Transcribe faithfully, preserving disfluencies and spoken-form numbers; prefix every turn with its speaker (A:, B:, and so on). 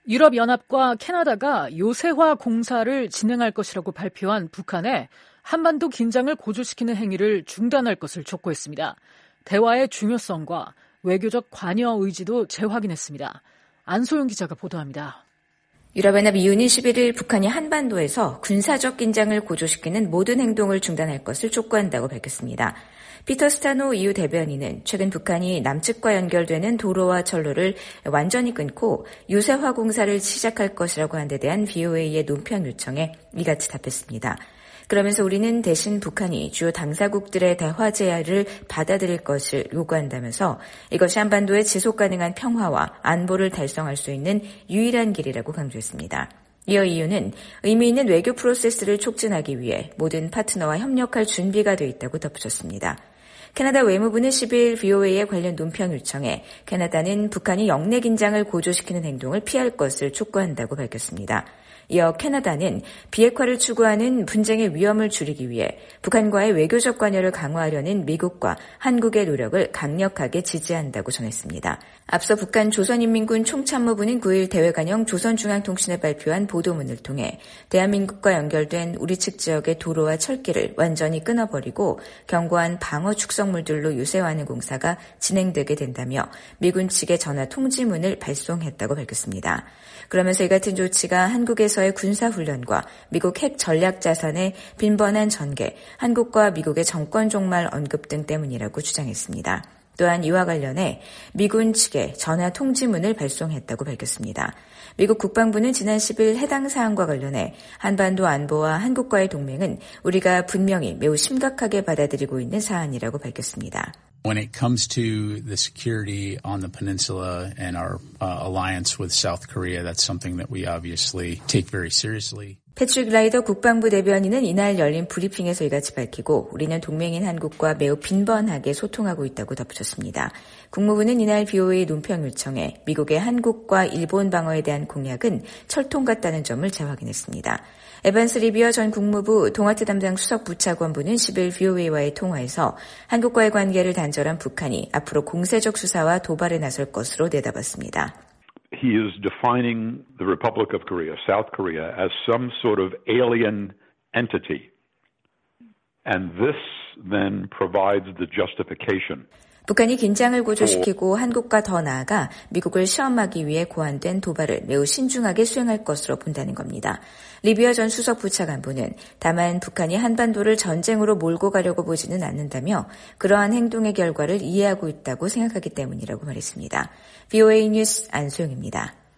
A: 유럽연합과 캐나다가 요새화 공사를 진행할 것이라고 발표한 북한에 한반도 긴장을 고조시키는 행위를 중단할 것을 촉구했습니다. 대화의 중요성과 외교적 관여 의지도 재확인했습니다. 안소영 기자가 보도합니다.
B: 유럽연합 이유는 십일일 북한이 한반도에서 군사적 긴장을 고조시키는 모든 행동을 중단할 것을 촉구한다고 밝혔습니다. 피터 스타노 이유 대변인은 최근 북한이 남측과 연결되는 도로와 철로를 완전히 끊고 유세화 공사를 시작할 것이라고 한 데 대한 브이오에이의 논평 요청에 이같이 답했습니다. 그러면서 우리는 대신 북한이 주요 당사국들의 대화 제안을 받아들일 것을 요구한다면서 이것이 한반도의 지속 가능한 평화와 안보를 달성할 수 있는 유일한 길이라고 강조했습니다. 이어 이유는 의미 있는 외교 프로세스를 촉진하기 위해 모든 파트너와 협력할 준비가 돼 있다고 덧붙였습니다. 캐나다 외무부는 십일 브이오에이의 관련 논평 요청에 캐나다는 북한이 영내 긴장을 고조시키는 행동을 피할 것을 촉구한다고 밝혔습니다. 이어 캐나다는 비핵화를 추구하는 분쟁의 위험을 줄이기 위해 북한과의 외교적 관여를 강화하려는 미국과 한국의 노력을 강력하게 지지한다고 전했습니다. 앞서 북한 조선인민군 총참모부는 구일 대외관영 조선중앙통신에 발표한 보도문을 통해 대한민국과 연결된 우리 측 지역의 도로와 철길을 완전히 끊어버리고 견고한 방어 축성물들로 유세화하는 공사가 진행되게 된다며 미군 측에 전화 통지문을 발송했다고 밝혔습니다. 그러면서 이 같은 조치가 한국에서의 군사훈련과 미국 핵 전략자산의 빈번한 전개, 한국과 미국의 정권 종말 언급 등 때문이라고 주장했습니다. 또한 이와 관련해 미군 측에 전화 통지문을 발송했다고 밝혔습니다. 미국 국방부는 지난 십일 해당 사안과 관련해 한반도 안보와 한국과의 동맹은 우리가 분명히 매우 심각하게 받아들이고 있는 사안이라고 밝혔습니다.
C: When it comes to the security on the peninsula and our uh, alliance with South Korea, that's something that we obviously take very seriously.
B: 패트릭 라이더 국방부 대변인은 이날 열린 브리핑에서 이같이 밝히고 우리는 동맹인 한국과 매우 빈번하게 소통하고 있다고 덧붙였습니다. 국무부는 이날 브이오에이 논평 요청에 미국의 한국과 일본 방어에 대한 공약은 철통 같다는 점을 재확인했습니다. 에반스 리비어 전 국무부 동아태 담당 수석 부차관보는 십일 브이오에이와의 통화에서 한국과의 관계를 단절한 북한이 앞으로 공세적 수사와 도발에 나설 것으로 내다봤습니다.
D: He is defining the Republic of Korea, South Korea, as some sort of alien entity. And this then provides the justification.
B: 북한이 긴장을 고조시키고 한국과 더 나아가 미국을 시험하기 위해 고안된 도발을 매우 신중하게 수행할 것으로 본다는 겁니다. 리비어 전 수석 부차관보는 다만 북한이 한반도를 전쟁으로 몰고 가려고 보지는 않는다며 그러한 행동의 결과를 이해하고 있다고 생각하기 때문이라고 말했습니다. 브이오에이 뉴스 안소영입니다.